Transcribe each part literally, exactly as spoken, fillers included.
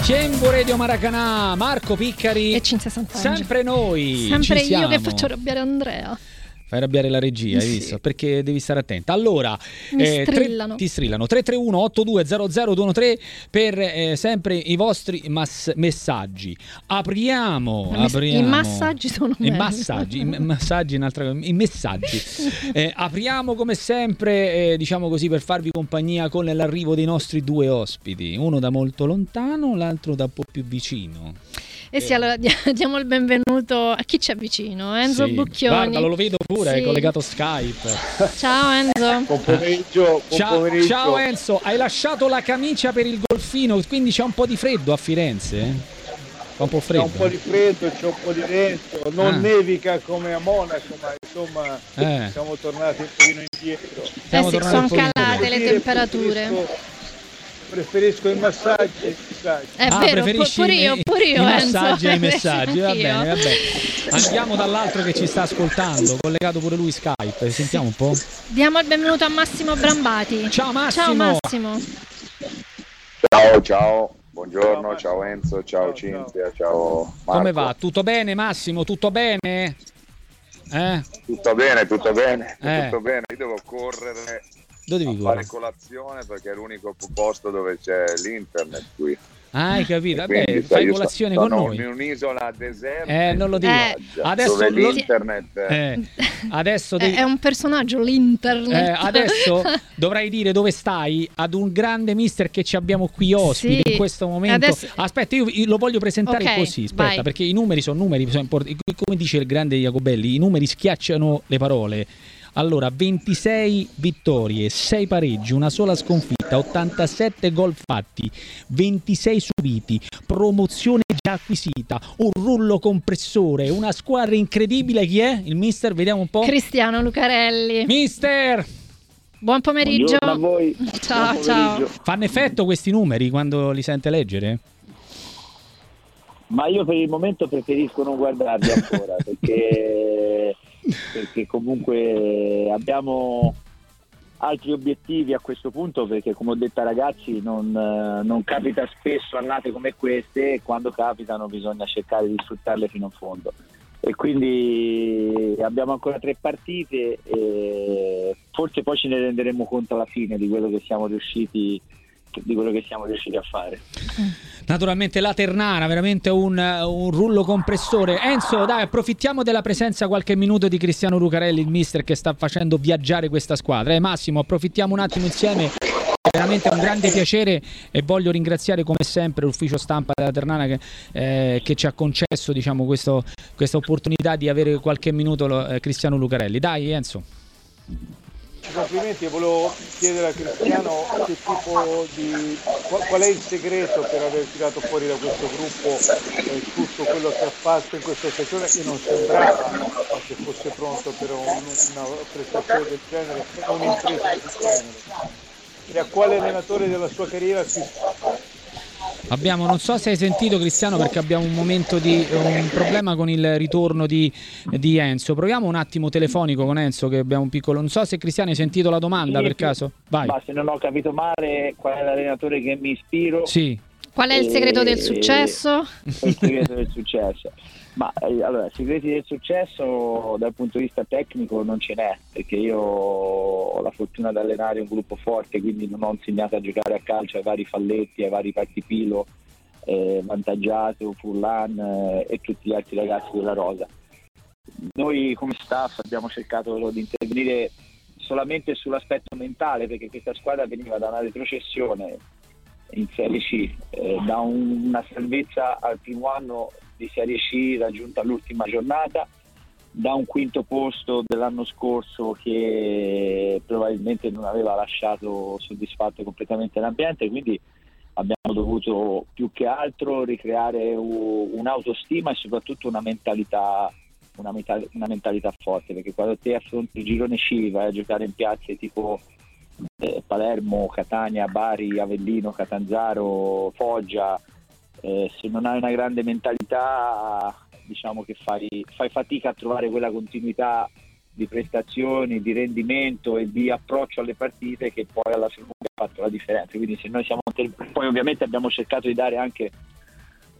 Tiempo Radio Maracanã, Marco Piccari e Cinzia Sant'Angelo. Sempre noi. Sempre Ci io siamo. che faccio arrabbiare Andrea. Fai arrabbiare la regia, hai Sì. visto? Perché devi stare attenta. Allora, Mi eh, strillano. tre, ti strillano tre tre uno otto due zero zero due uno tre per eh, sempre i vostri mas- messaggi. Apriamo, I mess- apriamo. i massaggi sono I meglio. massaggi, i m- massaggi è un'altra cosa. I messaggi. Eh, apriamo come sempre, eh, diciamo così, per farvi compagnia con l'arrivo dei nostri due ospiti. Uno da molto lontano, l'altro da un po' più vicino. Eh sì, allora diamo il benvenuto a chi c'è vicino, Enzo Sì. Bucchioni. Guarda, lo vedo pure, Sì. è collegato Skype. Ciao Enzo. Buon pomeriggio, buon Ciao, pomeriggio. ciao Enzo, hai lasciato la camicia per il golfino, quindi c'è un po' di freddo a Firenze? Fa un po' C'è freddo. un po' di freddo, c'è un po' di vento, non Ah. nevica come a Monaco, ma insomma Eh. siamo tornati un pochino indietro. Siamo eh sì, tornati sono un po' indietro. calate le Dire, temperature. Preferisco, preferisco i massaggi ai messaggi. È Ah, vero, preferisci pure io, i- pure io i Enzo. massaggi ai Preferisco messaggi, va anch'io. bene, va bene. Andiamo dall'altro che ci sta ascoltando, collegato pure lui Skype, sentiamo un po'. Diamo il benvenuto a Massimo Brambati. Ciao Massimo. Ciao Massimo. Ciao, ciao, buongiorno, Ciao, ciao Enzo, ciao Ciao, Cinzia, ciao Marco. Come va? Tutto bene Massimo? Tutto bene? Eh? Tutto bene, tutto bene, Eh. tutto bene. Io devo correre Dove a devi fare correre? colazione perché è l'unico posto dove c'è l'internet qui. Ah, hai capito? Quindi, Vabbè, sai, fai io colazione sto- con sono noi. in un'isola deserta, Eh, non lo dico. Eh. Adesso dove lo- l'internet Eh, adesso È, devi- è un personaggio l'internet. Eh, adesso dovrai dire dove stai ad un grande mister che ci abbiamo qui ospite Sì. in questo momento. Adesso- Aspetta, io io lo voglio presentare Ok, così, aspetta, vai. perché i numeri sono numeri, sono importanti. Come dice il grande Jacobelli, i numeri schiacciano le parole. Allora, ventisei vittorie, sei pareggi, una sola sconfitta, ottantasette gol fatti, ventisei subiti, promozione già acquisita, un rullo compressore, una squadra incredibile. Chi è? Il mister? Vediamo un po'. Cristiano Lucarelli. Mister! Buon pomeriggio. Buongiorno a voi. Ciao, Buon ciao. pomeriggio. Fanno effetto questi numeri quando li sente leggere? Ma io per il momento preferisco non guardarli ancora perché, perché comunque abbiamo altri obiettivi a questo punto, perché come ho detto ai ragazzi non, eh, non capita spesso annate come queste, e quando capitano bisogna cercare di sfruttarle fino in fondo, e quindi abbiamo ancora tre partite e forse poi ce ne renderemo conto alla fine di quello che siamo riusciti di quello che siamo riusciti a fare. Naturalmente la Ternana, veramente un, un rullo compressore. Enzo, dai, approfittiamo della presenza qualche minuto di Cristiano Lucarelli, il mister che sta facendo viaggiare questa squadra. Eh, Massimo, approfittiamo un attimo insieme. È veramente un grande piacere e voglio ringraziare come sempre l'ufficio stampa della Ternana che, eh, che ci ha concesso, diciamo, questo, questa opportunità di avere qualche minuto lo, eh, Cristiano Lucarelli. Dai Enzo. Complimenti, e volevo chiedere a Cristiano che tipo di qual, qual è il segreto per aver tirato fuori da questo gruppo eh, tutto quello che ha fatto in questa stagione, che non sembrava che fosse pronto per un, una prestazione del genere, un'impresa del genere. E a quale allenatore della sua carriera si Abbiamo, non so se hai sentito Cristiano, perché abbiamo un momento di un problema con il ritorno di, di Enzo. Proviamo un attimo telefonico con Enzo, che abbiamo un piccolo. Non so se Cristiano hai sentito la domanda Sì, per caso. Vai. Ma se non ho capito male, qual è l'allenatore che mi ispiro? Sì. Qual è il segreto del E- successo? Il segreto del successo. Ma eh, allora, segreti del successo dal punto di vista tecnico non ce n'è, perché io ho la fortuna di allenare un gruppo forte, quindi non ho insegnato a giocare a calcio ai vari Falletti, ai vari Partipilo, eh, Vantaggiato, Furlan eh, e tutti gli altri ragazzi della rosa. Noi come staff abbiamo cercato di intervenire solamente sull'aspetto mentale, perché questa squadra veniva da una retrocessione in Serie C, eh, da un- una salvezza al primo anno di Serie C raggiunta all'ultima giornata, da un quinto posto dell'anno scorso che probabilmente non aveva lasciato soddisfatto completamente l'ambiente, quindi abbiamo dovuto più che altro ricreare u- un'autostima e soprattutto una mentalità, una, meta- una mentalità forte, perché quando te affronti il girone C, vai a giocare in piazze tipo eh, Palermo, Catania, Bari, Avellino, Catanzaro, Foggia, eh, se non hai una grande mentalità diciamo che fai, fai fatica a trovare quella continuità di prestazioni, di rendimento e di approccio alle partite che poi alla fine ha fatto la differenza. Quindi se noi siamo poi ovviamente abbiamo cercato di dare anche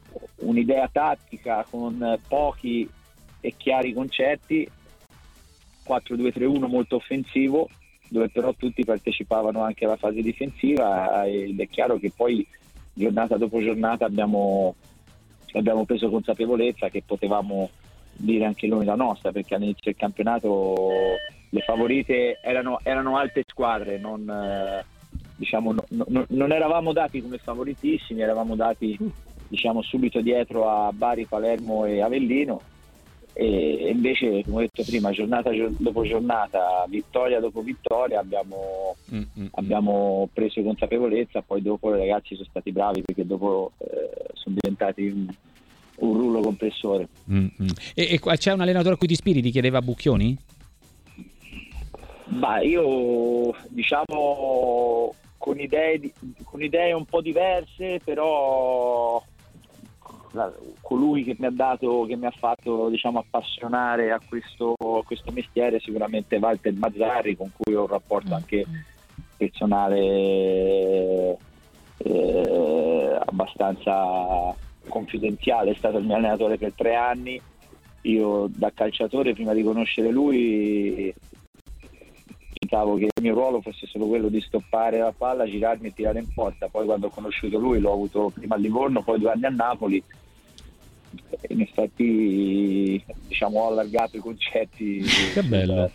un'idea tattica con pochi e chiari concetti, quattro due tre uno molto offensivo, dove però tutti partecipavano anche alla fase difensiva, ed è chiaro che poi giornata dopo giornata abbiamo, abbiamo preso consapevolezza che potevamo dire anche noi la nostra, perché all'inizio del campionato le favorite erano, erano altre squadre, non, eh, diciamo, no, no, non eravamo dati come favoritissimi, eravamo dati diciamo subito dietro a Bari, Palermo e Avellino, e invece, come ho detto prima, giornata dopo giornata, vittoria dopo vittoria abbiamo, mm-hmm. abbiamo preso consapevolezza. Poi dopo i ragazzi sono stati bravi, perché dopo eh, sono diventati un, un rullo compressore. Mm-hmm. E, e c'è un allenatore a cui ti ispiri? Ti chiedeva Bucchioni? Bah, io diciamo con idee, di, con idee un po' diverse, però la, colui che mi ha dato, che mi ha fatto diciamo appassionare a questo, a questo mestiere, sicuramente Walter Mazzarri, con cui ho un rapporto anche personale eh, abbastanza confidenziale. È stato il mio allenatore per tre anni. Io da calciatore, prima di conoscere lui, pensavo che il mio ruolo fosse solo quello di stoppare la palla, girarmi e tirare in porta. Poi quando ho conosciuto lui, l'ho avuto prima a Livorno, poi due anni a Napoli, in effetti diciamo ho allargato i concetti. Che bello.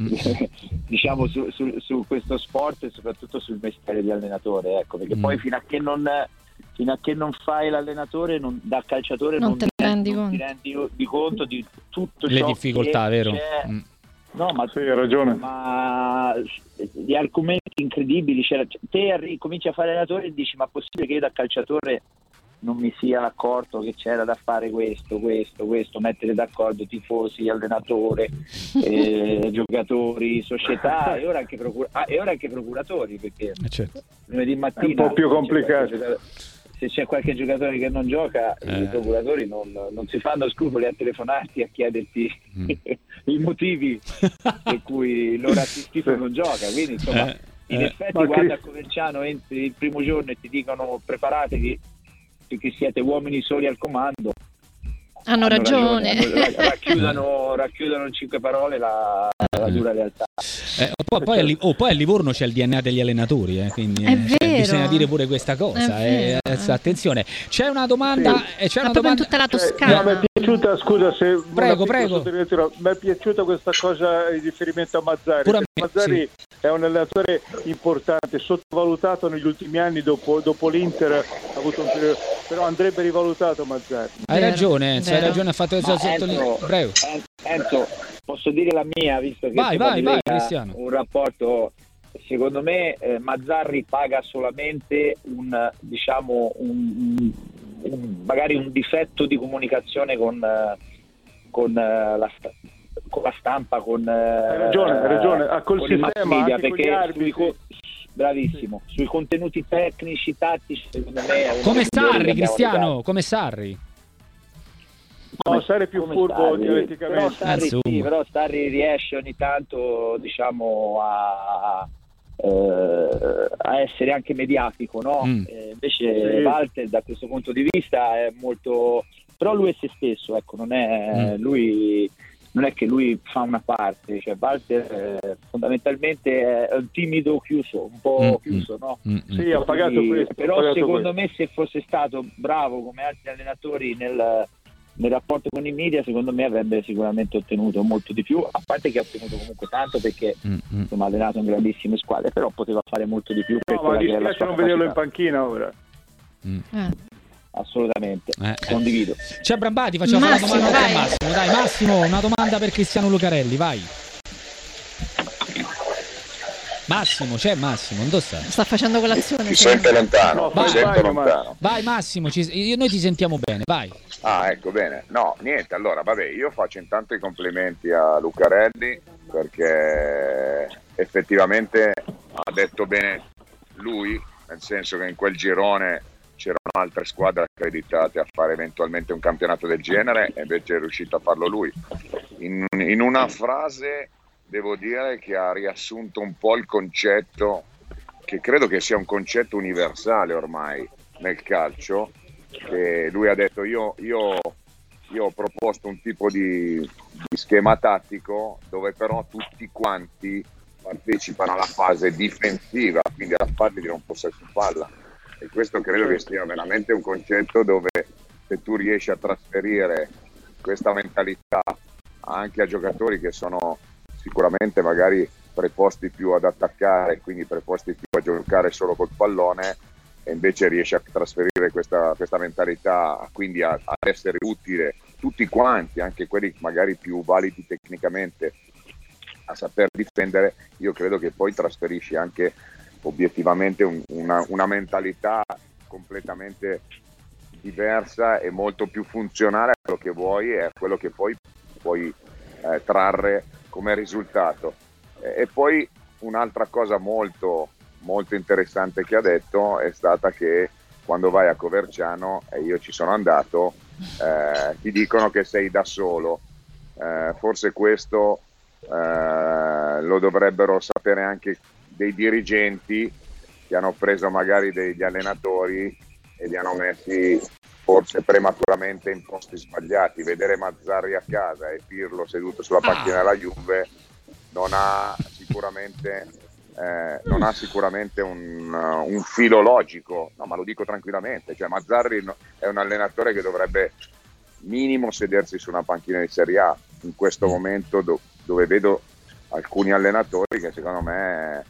diciamo su, su, su questo sport e soprattutto sul mestiere di allenatore, ecco, perché mm. poi fino a che non fino a che non fai l'allenatore, non, da calciatore non, non, te ti, rendi non conto. ti rendi di conto di tutto le ciò difficoltà, che vero? c'è. Mm. No, ma sì, hai ragione. Ma gli argomenti incredibili, cioè, te arri- cominci a fare allenatore e dici: ma è possibile che io da calciatore non mi sia accorto che c'era da fare questo, questo, questo, mettere d'accordo tifosi, allenatore, eh, giocatori, società e ora anche, procura- ah, e ora anche procuratori, perché eh certo. lunedì mattina è un po' più complicato. Se c'è qualche giocatore che non gioca, eh. i procuratori non, non si fanno scrupoli a telefonarti, a chiederti mm. i motivi per cui loro assistito non gioca. Quindi insomma, eh. in eh. effetti Ma quando Chris... a Coverciano entri il primo giorno e ti dicono preparatevi perché siete uomini soli al comando, hanno, hanno ragione, ragione. Hanno, racchiudono, racchiudono in cinque parole la, la dura realtà. Eh, poi, poi, a, oh, poi a Livorno c'è il D N A degli allenatori, eh, quindi è eh, vero. bisogna dire pure questa cosa. Eh, eh, attenzione, c'è una domanda. Sì. Eh, c'è una Ma proprio domanda... in tutta la Toscana. Toscana. Mi è piaciuta, scusa se prego, prego. Mi è piaciuta questa cosa in riferimento a Mazzarri. Pure a me, Mazzarri sì. è un allenatore importante, sottovalutato negli ultimi anni. Dopo, dopo l'Inter ha avuto un periodo, però andrebbe rivalutato Mazzarri. Hai Vero, ragione, Enzo, hai vero. ragione, ha fatto il sottolineo. Prego. Enzo, posso dire la mia, visto che vai, vai, vai, ha Cristiano. un rapporto. Secondo me eh, Mazzarri paga solamente un diciamo un, un magari un difetto di comunicazione con, con, uh, la, con la stampa, con uh, hai ragione, hai ragione. Ah, col sistema, media, anche perché con gli sui co- bravissimo, sui contenuti tecnici, tattici, secondo me è come Sarri, Cristiano, Cristiano, come Sarri. No, Sarri è più furbo dialetticamente. Però Sarri, sì, però Sarri riesce ogni tanto diciamo a Uh, a essere anche mediatico, no? Mm. Eh, invece sì. Walter da questo punto di vista è molto, però lui è se stesso, ecco, non è mm. lui non è che lui fa una parte, cioè Walter eh, fondamentalmente è un timido chiuso, un po' mm. chiuso, no? Mm. Sì, ha pagato Quindi, questo. Però pagato secondo questo. me se fosse stato bravo come altri allenatori nel nel rapporto con i media, secondo me avrebbe sicuramente ottenuto molto di più, a parte che ha ottenuto comunque tanto perché mm-hmm. insomma, ha allenato in grandissime squadre, però poteva fare molto di più. Per no, ma mi dispiace non vederlo in panchina ora. Mm. Eh. Assolutamente, eh, condivido. C'è Brambati, facciamo Massimo, fare una domanda dai. a Massimo. Dai Massimo, una domanda per Cristiano Lucarelli, vai. Massimo, c'è Massimo, non sta? Sta facendo colazione. Ti sente lontano, No, ti vai, sento vai, lontano. Vai Massimo, ci, io, noi ti sentiamo bene, vai. Ah, ecco, bene. No, niente, allora, vabbè, io faccio intanto i complimenti a Lucarelli perché effettivamente ha detto bene lui, nel senso che in quel girone c'erano altre squadre accreditate a fare eventualmente un campionato del genere e invece è riuscito a farlo lui. In, in una frase devo dire che ha riassunto un po' il concetto, che credo che sia un concetto universale ormai nel calcio, che lui ha detto io, io, io ho proposto un tipo di, di schema tattico dove però tutti quanti partecipano alla fase difensiva, quindi alla fase di non possesso palla, e questo credo che sia veramente un concetto dove se tu riesci a trasferire questa mentalità anche a giocatori che sono sicuramente magari preposti più ad attaccare, quindi preposti più a giocare solo col pallone, e invece riesci a trasferire questa, questa mentalità, quindi a, a essere utile tutti quanti, anche quelli magari più validi tecnicamente, a saper difendere, io credo che poi trasferisci anche obiettivamente un, una, una mentalità completamente diversa e molto più funzionale a quello che vuoi e a quello che poi puoi eh, trarre come risultato. E, e poi un'altra cosa molto molto interessante che ha detto è stata che quando vai a Coverciano, e io ci sono andato, eh, ti dicono che sei da solo. Eh, forse questo eh, lo dovrebbero sapere anche dei dirigenti che hanno preso magari degli allenatori e li hanno messi forse prematuramente in posti sbagliati. Vedere Mazzarri a casa e Pirlo seduto sulla panchina della Juve non ha sicuramente eh, non ha sicuramente un, uh, un filo logico, no, ma lo dico tranquillamente, cioè Mazzarri no, è un allenatore che dovrebbe minimo sedersi su una panchina di Serie A in questo momento do, dove vedo alcuni allenatori che secondo me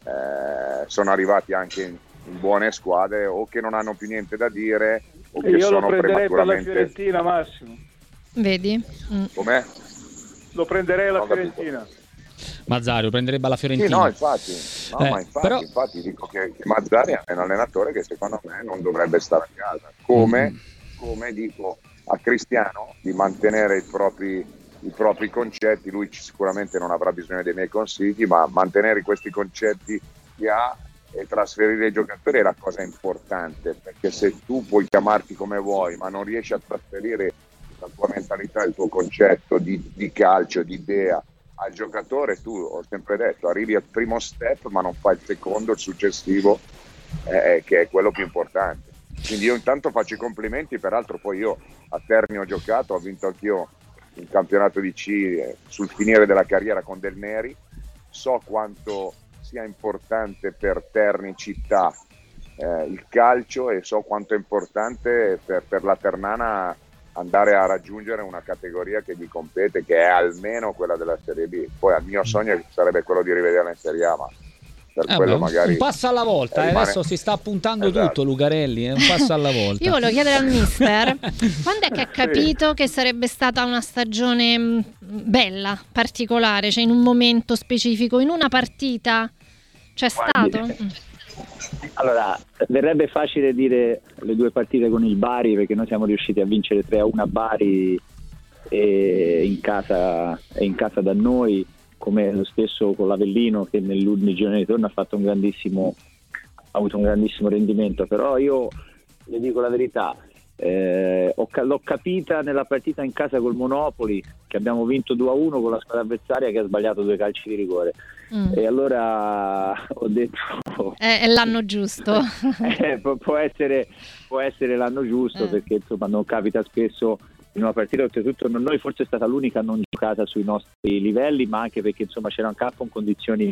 eh, sono arrivati anche in, in buone squadre o che non hanno più niente da dire o che io sono lo prenderei per la prematuramente... Fiorentina, Massimo. Vedi? Mm. Com'è? Lo prenderei alla Non Fiorentina. Mazzarri lo prenderebbe alla Fiorentina. Sì, no, infatti, no, Eh, ma infatti, però- infatti dico che, che Mazzarri è un allenatore che secondo me non dovrebbe stare a casa. Come, Mm. come dico a Cristiano di mantenere i propri, i propri concetti, lui sicuramente non avrà bisogno dei miei consigli, ma mantenere questi concetti che ha e trasferire i giocatori è la cosa importante, perché se tu puoi chiamarti come vuoi, ma non riesci a trasferire la tua mentalità, il tuo concetto di, di calcio, di idea al giocatore, tu, ho sempre detto, arrivi al primo step ma non fai il secondo, il successivo, eh, che è quello più importante. Quindi io intanto faccio i complimenti, peraltro poi io a Terni ho giocato, ho vinto anch'io un campionato di C eh, sul finire della carriera con Del Neri, so quanto sia importante per Terni città eh, il calcio e so quanto è importante per, per la Ternana andare a raggiungere una categoria che gli compete, che è almeno quella della Serie B. Poi il mio sogno sarebbe quello di rivederla in Serie A, ma per Eh quello beh, magari un passo alla volta, eh, rimane... adesso si sta appuntando Esatto. tutto Lucarelli, è un passo alla volta. Io volevo chiedere al mister quando è che ha capito che sarebbe stata una stagione mh, bella, particolare, cioè in un momento specifico, in una partita c'è Guardi, stato? Mm. Allora, verrebbe facile dire le due partite con il Bari, perché noi siamo riusciti a vincere tre a uno a Bari e in casa, e in casa da noi, come lo stesso con l'Avellino che nell'ultimo giorno di ritorno ha fatto un grandissimo ha avuto un grandissimo rendimento. Però io le dico la verità, eh, ho, l'ho capita nella partita in casa col Monopoli, che abbiamo vinto due a uno con la squadra avversaria che ha sbagliato due calci di rigore. Mm. E allora ho detto È, è l'anno giusto. eh, può, può essere può essere l'anno giusto, Eh. perché insomma non capita spesso in una partita. Oltretutto noi forse è stata l'unica non giocata sui nostri livelli, ma anche perché insomma c'era un campo in condizioni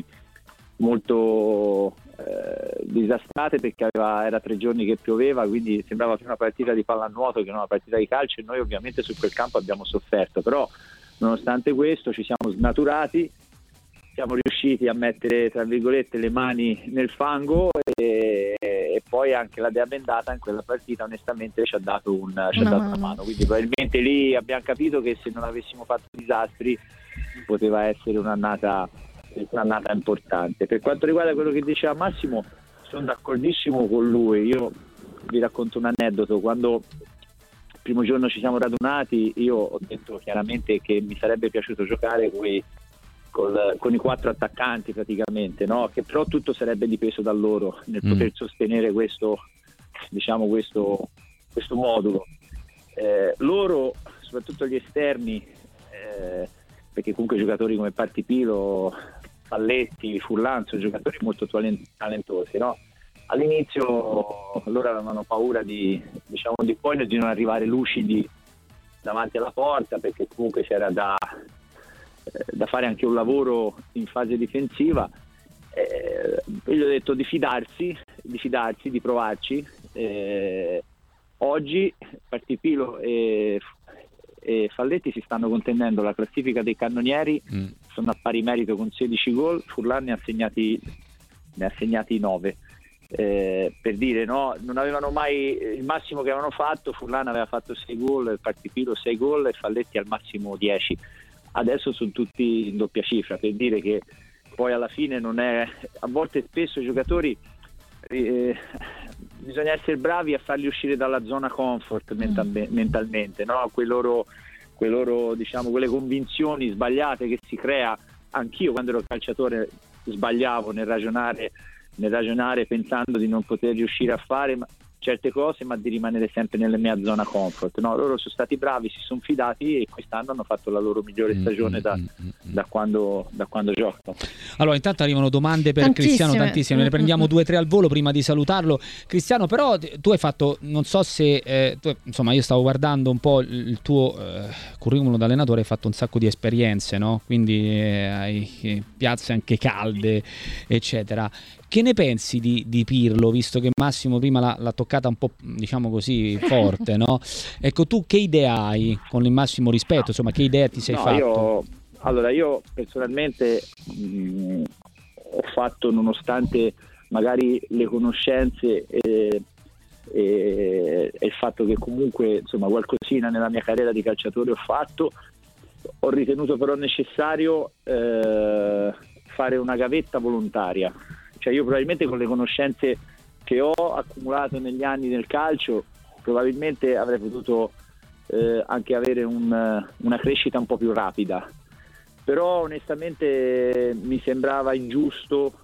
molto eh, disastrate, perché aveva, era tre giorni che pioveva, quindi sembrava più una partita di pallanuoto che una partita di calcio, e noi ovviamente su quel campo abbiamo sofferto. Però nonostante questo ci siamo snaturati, siamo riusciti a mettere tra virgolette le mani nel fango, e, e poi anche la Dea Bendata in quella partita onestamente ci ha dato, un, ci ha Una dato mano. una mano, quindi probabilmente lì abbiamo capito che se non avessimo fatto disastri poteva essere un'annata, un'annata importante. Per quanto riguarda quello che diceva Massimo, sono d'accordissimo con lui. Io vi racconto un aneddoto. Quando il primo giorno ci siamo radunati, io ho detto chiaramente che mi sarebbe piaciuto giocare coi Col, con i quattro attaccanti praticamente, no? Che però tutto sarebbe dipeso da loro nel Mm. poter sostenere questo, diciamo, questo, questo modulo. Eh, loro, soprattutto gli esterni, eh, perché comunque giocatori come Partipilo, Palletti, Furlan sono giocatori molto talent- talentosi, no? all'inizio loro avevano paura di, diciamo, di poi di non arrivare lucidi davanti alla porta, perché comunque c'era da, eh, da fare anche un lavoro in fase difensiva. Eh, io gli ho detto di fidarsi, di fidarsi, di provarci. Eh, oggi Partipilo e, e Falletti si stanno contendendo la classifica dei cannonieri, mm. sono a pari merito con sedici gol, Furlan ne ha segnati, ne ha segnati nove. Eh, per dire, no, non avevano mai il massimo che avevano fatto, Furlan aveva fatto sei gol, Partipilo sei gol e Falletti al massimo dieci. Adesso sono tutti in doppia cifra, per dire che poi alla fine non è, a volte spesso i giocatori eh, bisogna essere bravi a farli uscire dalla zona comfort mental- mentalmente, no? Quei loro, quei loro, diciamo, quelle convinzioni sbagliate che si crea. Anch'io quando ero calciatore sbagliavo nel ragionare nel ragionare pensando di non poter riuscire a fare ma, certe cose, ma di rimanere sempre nella mia zona comfort. No, loro sono stati bravi, si sono fidati e quest'anno hanno fatto la loro migliore stagione da, da, quando, da quando giocano. Allora, intanto arrivano domande per tantissime. Cristiano, tantissime, ne prendiamo due o tre al volo prima di salutarlo. Cristiano, però tu hai fatto, non so se eh, tu, insomma, io stavo guardando un po' il tuo eh, curriculum da allenatore, hai fatto un sacco di esperienze, no? Quindi eh, hai eh, piazze anche calde, eccetera. Che ne pensi di, di Pirlo, visto che Massimo prima l'ha, l'ha toccata un po', diciamo così, forte, no? Ecco, tu che idea hai, con il massimo rispetto, insomma, che idea ti sei no, fatto? Io, allora, io personalmente mh, ho fatto, nonostante magari le conoscenze e, e, e il fatto che comunque, insomma, qualcosina nella mia carriera di calciatore ho fatto, ho ritenuto però necessario eh, fare una gavetta volontaria. Cioè io probabilmente con le conoscenze che ho accumulato negli anni nel calcio probabilmente avrei potuto eh, anche avere un, una crescita un po' più rapida, però onestamente mi sembrava ingiusto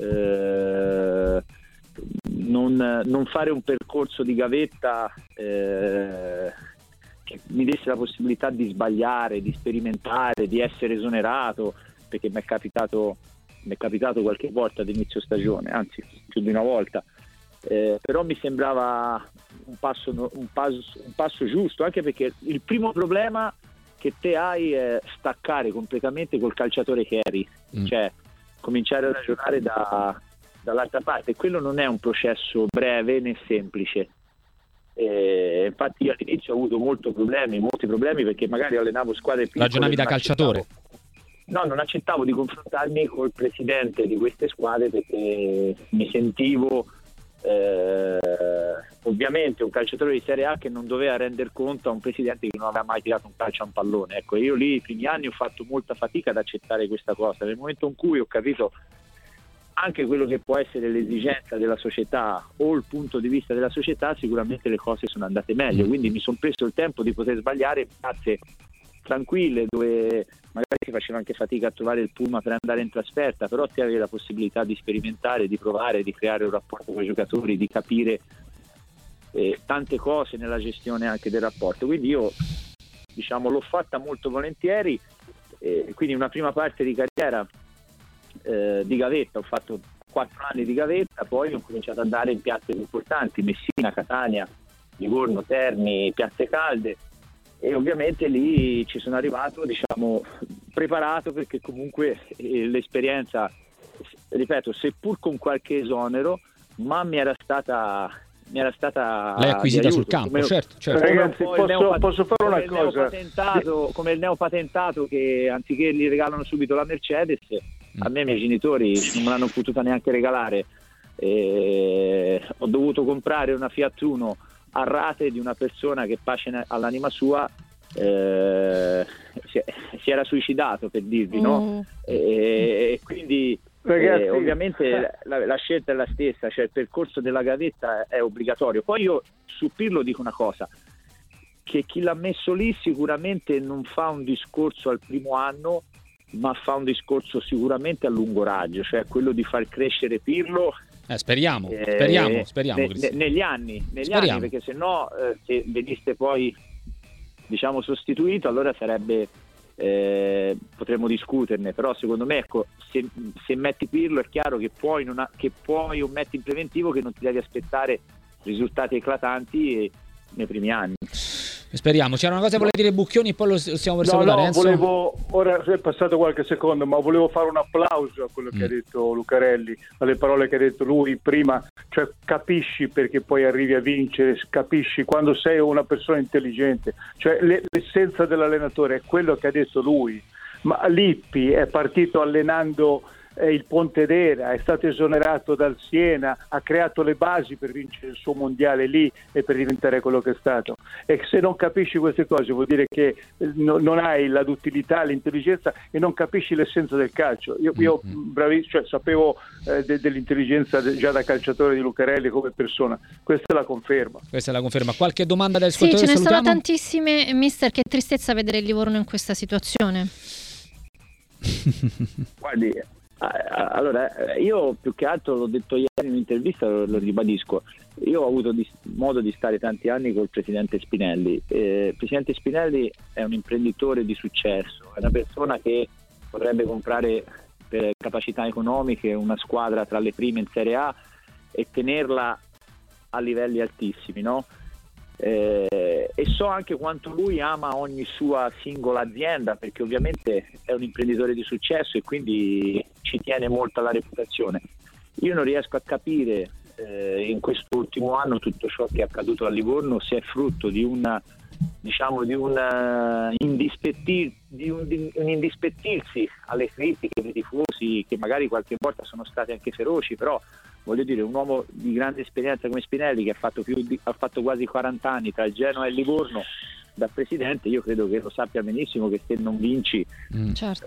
eh, non, non fare un percorso di gavetta eh, che mi desse la possibilità di sbagliare, di sperimentare, di essere esonerato, perché mi è capitato mi è capitato qualche volta ad inizio stagione, anzi più di una volta, eh, però mi sembrava un passo, un, passo, un passo giusto, anche perché il primo problema che te hai è staccare completamente col calciatore che eri, mm. cioè cominciare a ragionare da, dall'altra parte, e quello non è un processo breve né semplice. Eh, infatti io all'inizio ho avuto molti problemi, molti problemi perché magari allenavo squadre piccole. Ragionavi da calciatore? No, non accettavo di confrontarmi col presidente di queste squadre perché mi sentivo eh, ovviamente un calciatore di Serie A che non doveva render conto a un presidente che non aveva mai tirato un calcio a un pallone. Ecco, io lì i primi anni ho fatto molta fatica ad accettare questa cosa. Nel momento in cui ho capito anche quello che può essere l'esigenza della società o il punto di vista della società, sicuramente le cose sono andate meglio. Quindi mi sono preso il tempo di poter sbagliare piazze tranquille dove magari si faceva anche fatica a trovare il pullman per andare in trasferta, però ti avevi la possibilità di sperimentare, di provare, di creare un rapporto con i giocatori, di capire eh, tante cose nella gestione anche del rapporto. Quindi io, diciamo, l'ho fatta molto volentieri, eh, quindi una prima parte di carriera eh, di gavetta, ho fatto quattro anni di gavetta, poi ho cominciato ad andare in piazze importanti, Messina, Catania, Livorno, Terni, piazze calde, e ovviamente lì ci sono arrivato, diciamo, preparato, perché comunque eh, l'esperienza, ripeto, seppur con qualche esonero, ma mi era stata mi era stata l'hai acquisita sul campo, come, certo, certo. Ragazzi, posso, neopat- posso fare una come cosa? Il neopatentato, come il neopatentato che anziché gli regalano subito la Mercedes, mm. a me i miei genitori non me l'hanno potuta neanche regalare, e ho dovuto comprare una Fiat Uno a rate di una persona che, pace all'anima sua, eh, si, si era suicidato, per dirvi, mm. no? E, e quindi Ragazzi, eh, ovviamente la, la scelta è la stessa, cioè il percorso della gavetta è, è obbligatorio. Poi io su Pirlo dico una cosa, che chi l'ha messo lì sicuramente non fa un discorso al primo anno, ma fa un discorso sicuramente a lungo raggio, cioè quello di far crescere Pirlo. Eh, speriamo, eh, speriamo, speriamo ne, negli anni, negli speriamo. anni, perché se no eh, se veniste poi, diciamo, sostituito, allora sarebbe eh, potremmo discuterne, però secondo me, ecco, se, se metti Pirlo è chiaro che puoi, non ha, che puoi o metti in preventivo che non ti devi aspettare risultati eclatanti nei primi anni. Speriamo. C'era una cosa che voleva dire Bucchioni e poi lo stiamo per no, salutare. no, Enzo? volevo, ora è passato qualche secondo, ma volevo fare un applauso a quello mm. che ha detto Lucarelli, alle parole che ha detto lui prima, cioè capisci perché poi arrivi a vincere, capisci quando sei una persona intelligente, cioè l'essenza dell'allenatore è quello che ha detto lui, ma Lippi è partito allenando il Pontedera, è stato esonerato dal Siena, ha creato le basi per vincere il suo mondiale lì e per diventare quello che è stato, e se non capisci queste cose vuol dire che no, non hai la duttilità, l'intelligenza e non capisci l'essenza del calcio. Io, io bravi, cioè, sapevo eh, de, dell'intelligenza de, già da calciatore di Lucarelli come persona, questa è la conferma. Questa è la conferma. Qualche domanda del Sì, ascoltatore? ce ne Salutiamo? sono tantissime, mister, che tristezza vedere il Livorno in questa situazione. Guardi, allora, io più che altro l'ho detto ieri in un'intervista, lo, lo ribadisco, io ho avuto di, modo di stare tanti anni col presidente Spinelli. Eh, il presidente Spinelli è un imprenditore di successo, è una persona che potrebbe comprare per capacità economiche una squadra tra le prime in Serie A e tenerla a livelli altissimi, no? Eh, e so anche quanto lui ama ogni sua singola azienda, perché ovviamente è un imprenditore di successo e quindi ci tiene molto alla reputazione. Io non riesco a capire eh, in quest'ultimo anno tutto ciò che è accaduto a Livorno, se è frutto di una diciamo di un uh, indispettir, di un, di un indispettirsi alle critiche dei tifosi, che magari qualche volta sono state anche feroci, però voglio dire, un uomo di grande esperienza come Spinelli, che ha fatto, più di, ha fatto quasi quaranta anni tra il Genoa e il Livorno da presidente, io credo che lo sappia benissimo che se non vinci mm. certo.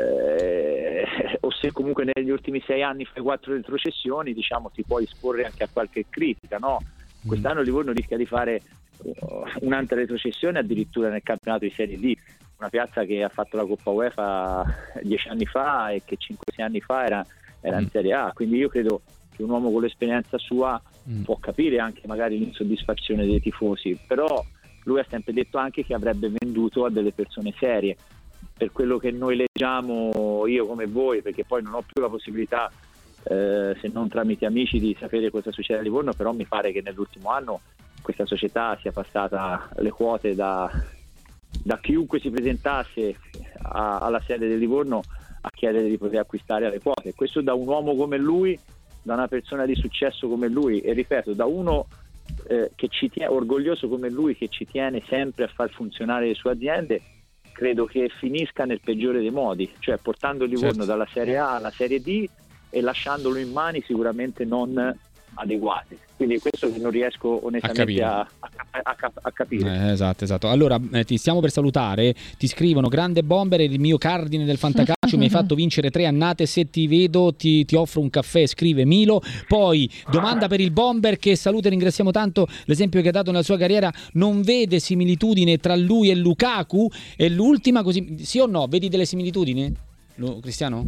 eh, o se comunque negli ultimi sei anni fai quattro retrocessioni, diciamo, ti puoi esporre anche a qualche critica, no? Mm. Quest'anno il Livorno rischia di fare un'altra retrocessione addirittura nel campionato di Serie D, una piazza che ha fatto la Coppa UEFA dieci anni fa e che cinque sei anni fa era, era in Serie A, quindi io credo che un uomo con l'esperienza sua mm. può capire anche magari l'insoddisfazione dei tifosi, però lui ha sempre detto anche che avrebbe venduto a delle persone serie. Per quello che noi leggiamo, io come voi, perché poi non ho più la possibilità eh, se non tramite amici di sapere cosa succede a Livorno, però mi pare che nell'ultimo anno questa società sia passata le quote da, da chiunque si presentasse a, alla sede del Livorno a chiedere di poter acquistare le quote. Questo da un uomo come lui, da una persona di successo come lui, e ripeto, da uno eh, che ci tiene, orgoglioso come lui, che ci tiene sempre a far funzionare le sue aziende, credo che finisca nel peggiore dei modi, cioè portando il Livorno certo. dalla Serie A alla Serie D e lasciandolo in mani sicuramente non adeguate. Quindi questo che non riesco onestamente a, a, a, a, a capire. Eh, esatto, esatto. Allora eh, ti stiamo per salutare. Ti scrivono: grande bomber, il mio cardine del fantacalcio, mi hai fatto vincere tre annate, se ti vedo ti, ti offro un caffè, scrive Milo. Poi domanda per il bomber, che saluta e ringraziamo tanto, l'esempio che ha dato nella sua carriera, non vede similitudine tra lui e Lukaku? E l'ultima, così, sì o no, vedi delle similitudini, Lu- Cristiano?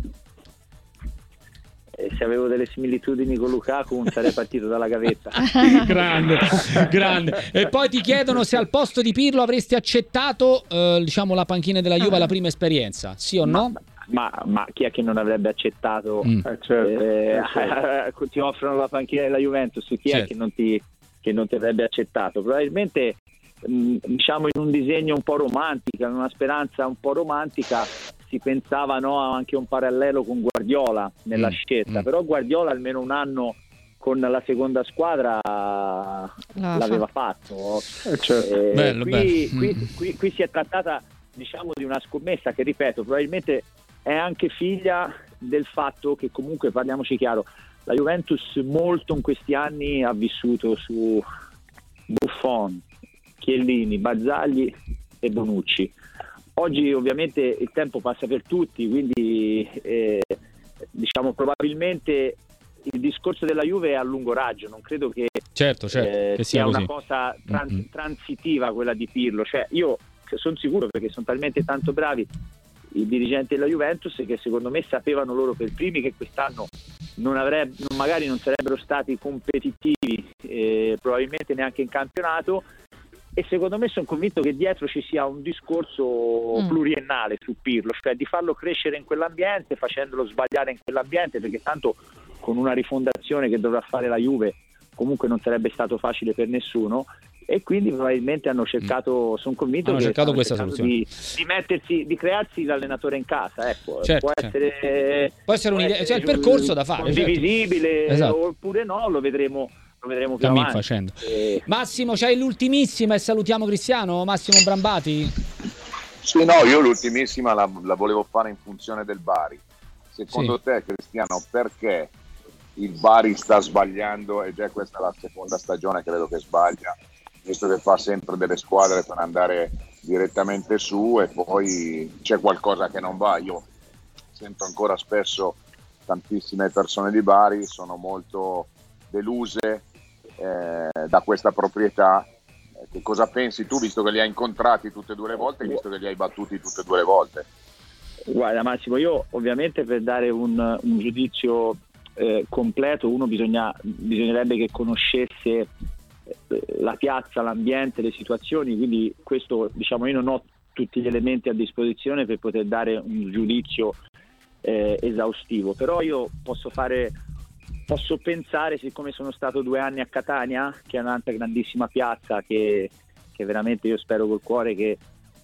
Se avevo delle similitudini con Lukaku non sarei partito dalla gavetta. grande, grande. E poi ti chiedono se al posto di Pirlo avresti accettato eh, diciamo la panchina della Juve alla prima esperienza, sì o no? Ma, ma, ma chi è che non avrebbe accettato? Mm. Eh, certo, eh, eh, certo. Ti offrono la panchina della Juventus, chi certo. è che non ti, che non ti avrebbe accettato? Probabilmente mh, diciamo in un disegno un po' romantico, in una speranza un po' romantica, si pensava, no, anche un parallelo con Guardiola nella mm, scelta, mm. però Guardiola almeno un anno con la seconda squadra no, l'aveva fa. fatto. Eh, certo. eh, bello, qui, bello. qui, Mm. qui, qui si è trattata, diciamo, di una scommessa che, ripeto, probabilmente è anche figlia del fatto che, comunque, parliamoci chiaro, la Juventus molto in questi anni ha vissuto su Buffon, Chiellini, Barzagli e Bonucci. Oggi ovviamente il tempo passa per tutti, quindi eh, diciamo probabilmente il discorso della Juve è a lungo raggio, non credo che, certo, certo, eh, che sia, sia una cosa trans- mm-hmm. transitiva quella di Pirlo. Cioè, io sono sicuro, perché sono talmente tanto bravi i dirigenti della Juventus, che secondo me sapevano loro per primi che quest'anno non avrebbe, magari non sarebbero stati competitivi, eh, probabilmente neanche in campionato, e secondo me sono convinto che dietro ci sia un discorso Mm. pluriennale su Pirlo, cioè di farlo crescere in quell'ambiente, facendolo sbagliare in quell'ambiente, perché tanto con una rifondazione che dovrà fare la Juve comunque non sarebbe stato facile per nessuno, e quindi probabilmente hanno cercato, sono convinto Hanno che cercato stanno questa cercando soluzione. di, di mettersi, di crearsi l'allenatore in casa, ecco. Certo, può certo. essere Può essere un'idea, essere cioè il percorso da fare, certo. condivisibile, Esatto. oppure no, lo vedremo, lo vedremo più Cammin avanti. facendo. E- Massimo, c'hai l'ultimissima e salutiamo Cristiano, Massimo Brambati. Sì, no, io l'ultimissima la, la volevo fare in funzione del Bari. Secondo Sì. te, Cristiano, perché il Bari sta sbagliando, e già questa è la seconda stagione credo che sbaglia, visto che fa sempre delle squadre per andare direttamente su e poi c'è qualcosa che non va? Io sento ancora spesso tantissime persone di Bari sono molto deluse eh, da questa proprietà. Eh, che cosa pensi tu, visto che li hai incontrati tutte e due le volte, visto che li hai battuti tutte e due le volte? Guarda Massimo, io ovviamente per dare un, un giudizio eh, completo uno bisogna, bisognerebbe che conoscesse eh, la piazza, l'ambiente, le situazioni, quindi questo, diciamo, io non ho tutti gli elementi a disposizione per poter dare un giudizio eh, esaustivo, però io posso fare posso pensare, siccome sono stato due anni a Catania, che è un'altra grandissima piazza che, che veramente io spero col cuore che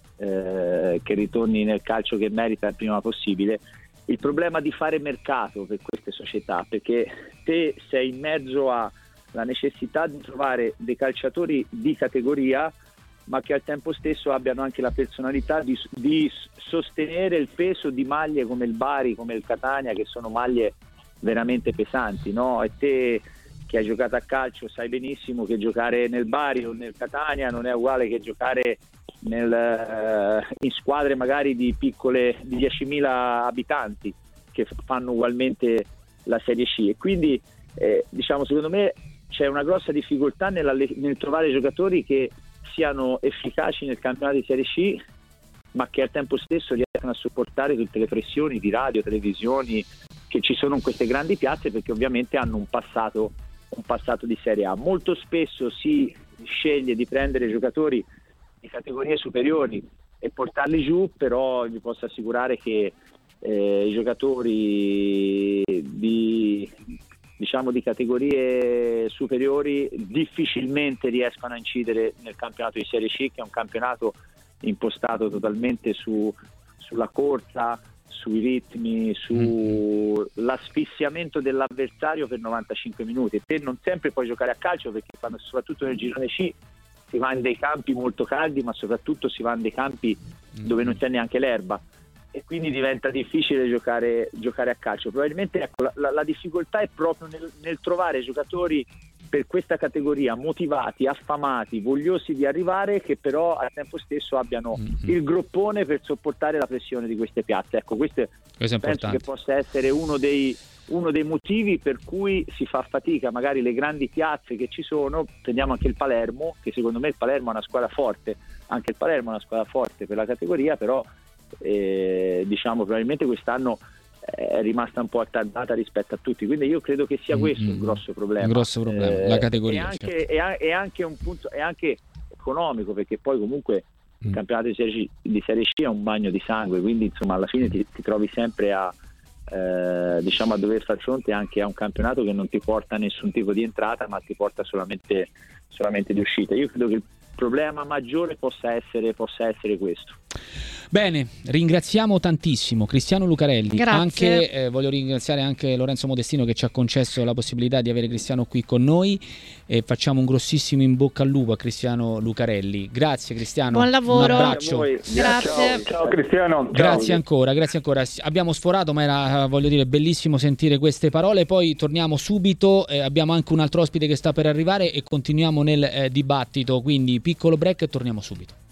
Eh, che ritorni nel calcio che merita il prima possibile, il problema di fare mercato per queste società, perché te sei in mezzo alla necessità di trovare dei calciatori di categoria ma che al tempo stesso abbiano anche la personalità di, di sostenere il peso di maglie come il Bari, come il Catania, che sono maglie veramente pesanti, no? E te che hai giocato a calcio sai benissimo che giocare nel Bari o nel Catania non è uguale che giocare nel, uh, in squadre magari di piccole, di diecimila abitanti che fanno ugualmente la Serie C, e quindi eh, diciamo secondo me c'è una grossa difficoltà nella, nel trovare giocatori che siano efficaci nel campionato di Serie C ma che al tempo stesso riescano a sopportare tutte le pressioni di radio, televisioni che ci sono in queste grandi piazze, perché ovviamente hanno un passato, un passato di Serie A. Molto spesso si sceglie di prendere giocatori di categorie superiori e portarli giù, però vi posso assicurare che eh, i giocatori di, diciamo, di categorie superiori difficilmente riescono a incidere nel campionato di Serie C, che è un campionato impostato totalmente su, sulla corsa, sui ritmi, sull'asfissiamento dell'avversario per novantacinque minuti. E te non sempre puoi giocare a calcio, perché quando, soprattutto nel girone C, si va in dei campi molto caldi, ma soprattutto si va in dei campi dove non c'è neanche l'erba, e quindi diventa difficile giocare, giocare a calcio. Probabilmente ecco, la, la, la difficoltà è proprio nel, nel trovare giocatori per questa categoria motivati, affamati, vogliosi di arrivare, che però al tempo stesso abbiano mm-hmm. il groppone per sopportare la pressione di queste piazze. Ecco, questo, questo penso che possa essere uno dei uno dei motivi per cui si fa fatica. Magari le grandi piazze che ci sono, prendiamo anche il Palermo, che secondo me il Palermo è una squadra forte, anche il Palermo è una squadra forte per la categoria, però eh, diciamo probabilmente quest'anno è rimasta un po' attardata rispetto a tutti, quindi io credo che sia questo mm-hmm. un grosso problema, un grosso problema eh, la categoria, e anche, certo. e, è anche un punto, è anche economico, perché poi comunque mm. il campionato di Serie C, di Serie C è un bagno di sangue, quindi insomma alla fine ti, ti trovi sempre a Eh, diciamo a dover far fronte anche a un campionato che non ti porta nessun tipo di entrata, ma ti porta solamente, solamente di uscita. Io credo che il problema maggiore possa essere, possa essere questo. Bene, ringraziamo tantissimo Cristiano Lucarelli. Grazie. Anche, eh, voglio ringraziare anche Lorenzo Modestino, che ci ha concesso la possibilità di avere Cristiano qui con noi, e facciamo un grossissimo in bocca al lupo a Cristiano Lucarelli. Grazie Cristiano. Buon lavoro. Un abbraccio. Grazie. Ciao, ciao Cristiano. Ciao. Grazie ancora, grazie ancora. Abbiamo sforato, ma era, voglio dire, bellissimo sentire queste parole. Poi torniamo subito, eh, abbiamo anche un altro ospite che sta per arrivare e continuiamo nel eh, dibattito, quindi piccolo break e torniamo subito.